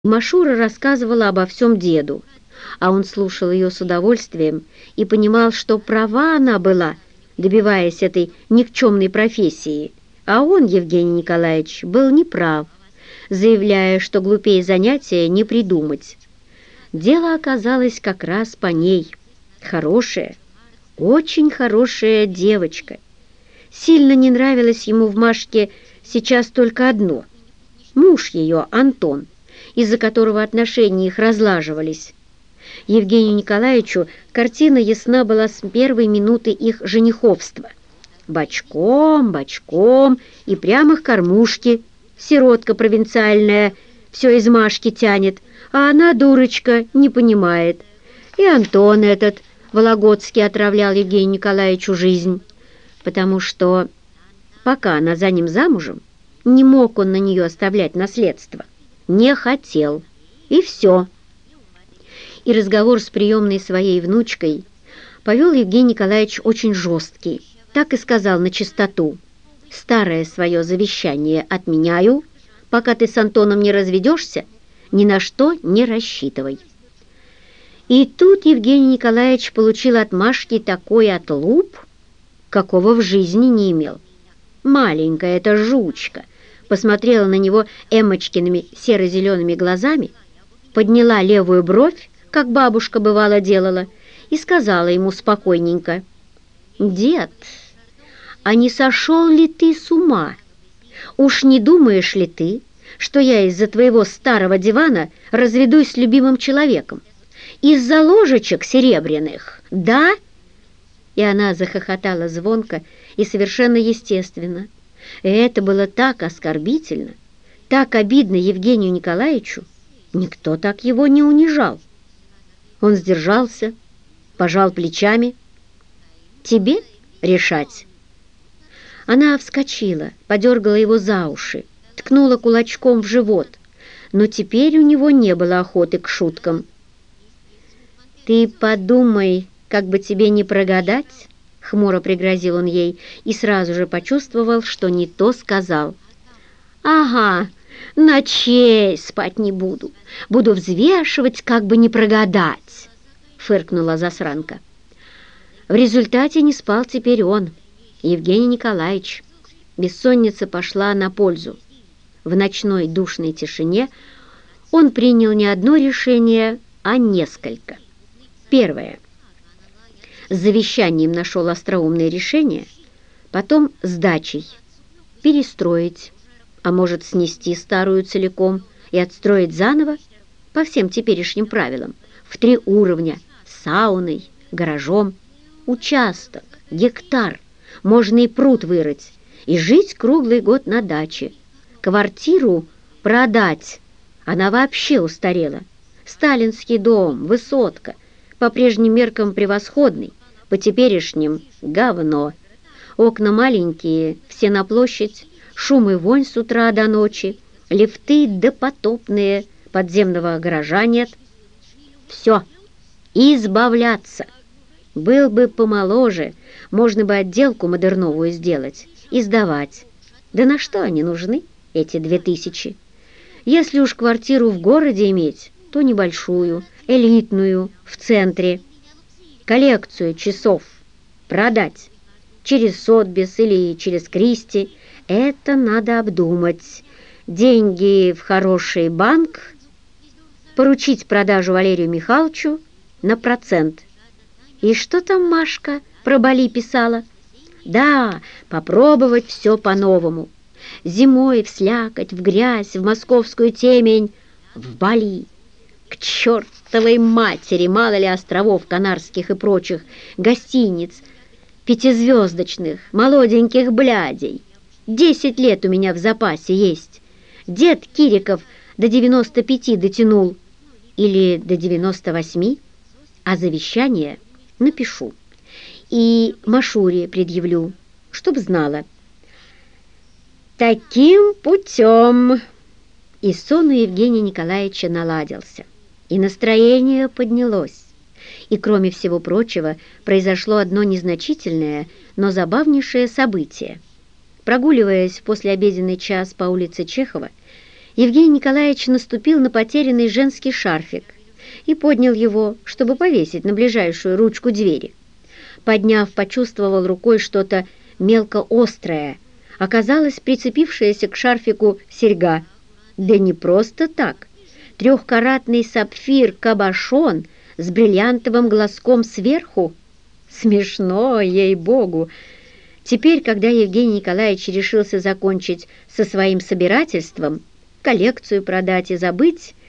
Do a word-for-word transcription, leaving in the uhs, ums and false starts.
Машура рассказывала обо всем деду, а он слушал ее с удовольствием и понимал, что права она была, добиваясь этой никчемной профессии, а он, Евгений Николаевич, был неправ, заявляя, что глупее занятия не придумать. Дело оказалось как раз по ней. Хорошая, очень хорошая девочка. Сильно не нравилось ему в Машке сейчас только одно. Муж ее, Антон, из-за которого отношения их разлаживались. Евгению Николаевичу картина ясна была с первой минуты их жениховства. Бочком, бочком и прямо к кормушке. Сиротка провинциальная, все из Машки тянет, а она, дурочка, не понимает. И Антон этот, Вологодский, отравлял Евгению Николаевичу жизнь, потому что, пока она за ним замужем, не мог он на нее оставлять наследство. Не хотел. И все. И разговор с приемной своей внучкой повел Евгений Николаевич очень жесткий. Так и сказал начистоту: «Старое свое завещание отменяю, пока ты с Антоном не разведешься, ни на что не рассчитывай». И тут Евгений Николаевич получил от Машки такой отлуп, какого в жизни не имел. Маленькая эта жучка посмотрела на него Эммочкиными серо-зелеными глазами, подняла левую бровь, как бабушка бывало делала, и сказала ему спокойненько: «Дед, а не сошел ли ты с ума? Уж не думаешь ли ты, что я из-за твоего старого дивана разведусь с любимым человеком? Из-за ложечек серебряных, да?» И она захохотала звонко и совершенно естественно. И это было так оскорбительно, так обидно Евгению Николаевичу. Никто так его не унижал. Он сдержался, пожал плечами. «Тебе решать». Она вскочила, подергала его за уши, ткнула кулачком в живот, но теперь у него не было охоты к шуткам. «Ты подумай, как бы тебе не прогадать», — хмуро пригрозил он ей и сразу же почувствовал, что не то сказал. «Ага, ночей спать не буду, буду взвешивать, как бы не прогадать», — фыркнула засранка. В результате не спал теперь он, Евгений Николаевич. Бессонница пошла на пользу. В ночной душной тишине он принял не одно решение, а несколько. Первое. С завещанием нашел остроумное решение, потом с дачей. Перестроить, а может снести старую целиком и отстроить заново по всем теперешним правилам, в три уровня, с сауной, гаражом, участок, гектар, можно и пруд вырыть, и жить круглый год на даче. Квартиру продать, она вообще устарела. Сталинский дом, высотка, по прежним меркам превосходный, по теперешним говно. Окна маленькие, все на площадь, шум и вонь с утра до ночи, лифты допотопные, подземного гаража нет. Все, избавляться. Был бы помоложе, можно бы отделку модерновую сделать и сдавать. Да на что они нужны, эти две тысячи? Если уж квартиру в городе иметь, то небольшую, элитную, в центре. Коллекцию часов продать через Сотбис или через Кристи, это надо обдумать. Деньги в хороший банк, поручить продажу Валерию Михайловичу на процент. И что там Машка про Бали писала? Да, попробовать все по-новому. Зимой в слякоть, в грязь, в московскую темень, в Бали. К чертовой матери, мало ли островов канарских и прочих, гостиниц, пятизвездочных, молоденьких блядей. Десять лет у меня в запасе есть. Дед Кириков до девяноста пяти дотянул. Или до девяноста восьми. А завещание напишу. И Машуре предъявлю, чтоб знала. Таким путем. И сон у Евгения Николаевича наладился. И настроение поднялось. И, кроме всего прочего, произошло одно незначительное, но забавнейшее событие. Прогуливаясь в послеобеденный час по улице Чехова, Евгений Николаевич наступил на потерянный женский шарфик и поднял его, чтобы повесить на ближайшую ручку двери. Подняв, почувствовал рукой что-то мелко острое. Оказалось, прицепившаяся к шарфику серьга. Да не просто так. Трехкаратный сапфир кабошон с бриллиантовым глазком сверху. Смешно, ей-богу. Теперь, когда Евгений Николаевич решился закончить со своим собирательством, коллекцию продать и забыть